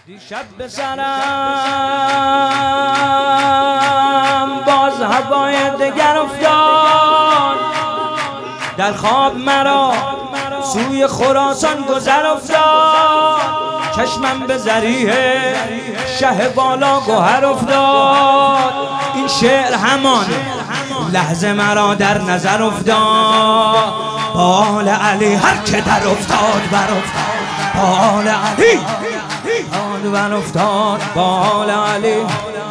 دیشب به سرم باز هوای دگر افتاد، در خواب مرا سوی خراسان گذر افتاد. چشمم به ذریح شه بالا گوهر افتاد. این شعر همان لحظه مرا در نظر افتاد. بال علی هر که در افتاد بر افتاد، بال علی بر افتاد، بال علی.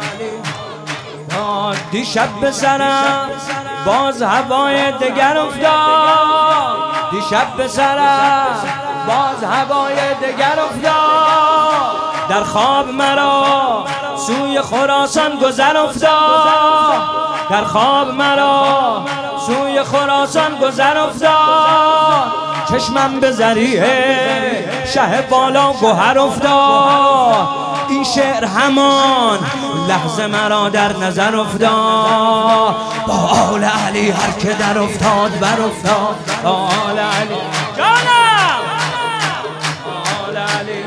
دیشب به سرم باز هوای دگر افتاد، دیشب به سرم باز هوای دگر افتاد. در خواب مرا سوی خراسان گذر افتاد، در خواب مرا سوی خراسان گذر افتاد. چشمم به ذریح شه بالا گوهر افتاد. این شعر همان لحظه مرا در نظر افتاد. با آل علی هر که در افتاد بر افتاد، با آل علی جانم، آل علی.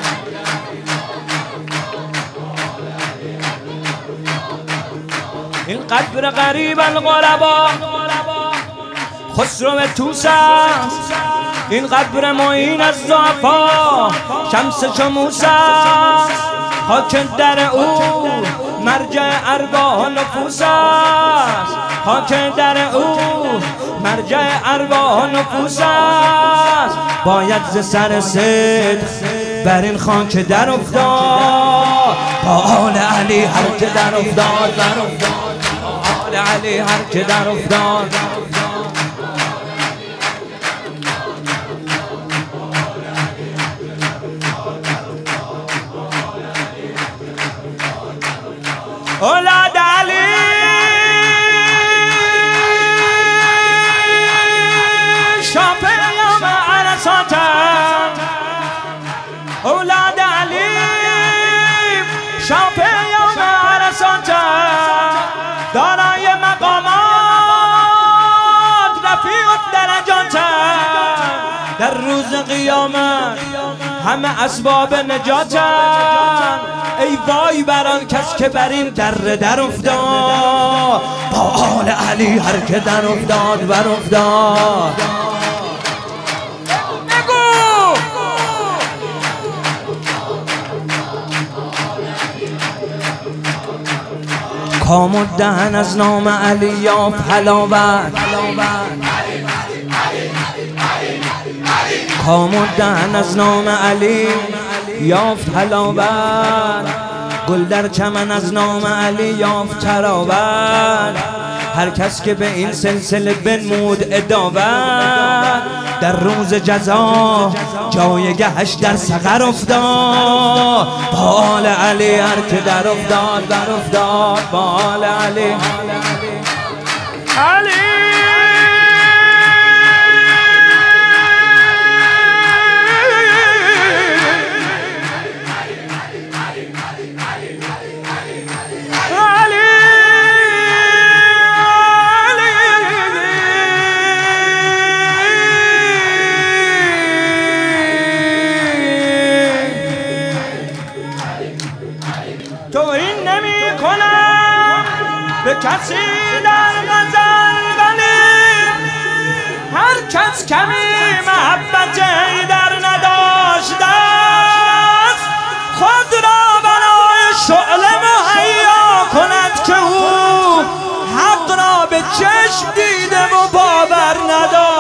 این قبر غریب الغربا خسرو توس است، این قبر معین از ضعفا شمس شموس است. خاک در او مرجع ارواح و نفوس است، خاک در او مرجع ارواح و نفوس است. باید ز سر صدق بر این خاک در افتاد. با آل علی هر که در افتاد بر افتاد، آل علی هر که در افتاد. اولاد علی شافع یوم عرصات، اولاد علی شافع یوم عرصات. دارای مقامات رفیع الدرجات، در روز قیامت همه اسباب نجاتن. ای وای بر آن کس که بر این در افتاد. با آل علی هر که در افتاد بر افتاد. نگو کام و دهن از نام علی یافت حلاوت، کام و دهن از نام علی یافت حلاوت. گل در چمن از نام علی یافت تراوت. هر کس که به این سلسله بنمود اداوت، در روز جزا جایگهش در سقر افتاد. بال علی هر که در افتاد بر افتاد، بال علی علی. تو این نمی کنم به کسی در نظر، ولی هر کس کمی محبت در نداشته است، خود را برای شعله مهیا کند که او حق را به چشم دیده و باور نداشت.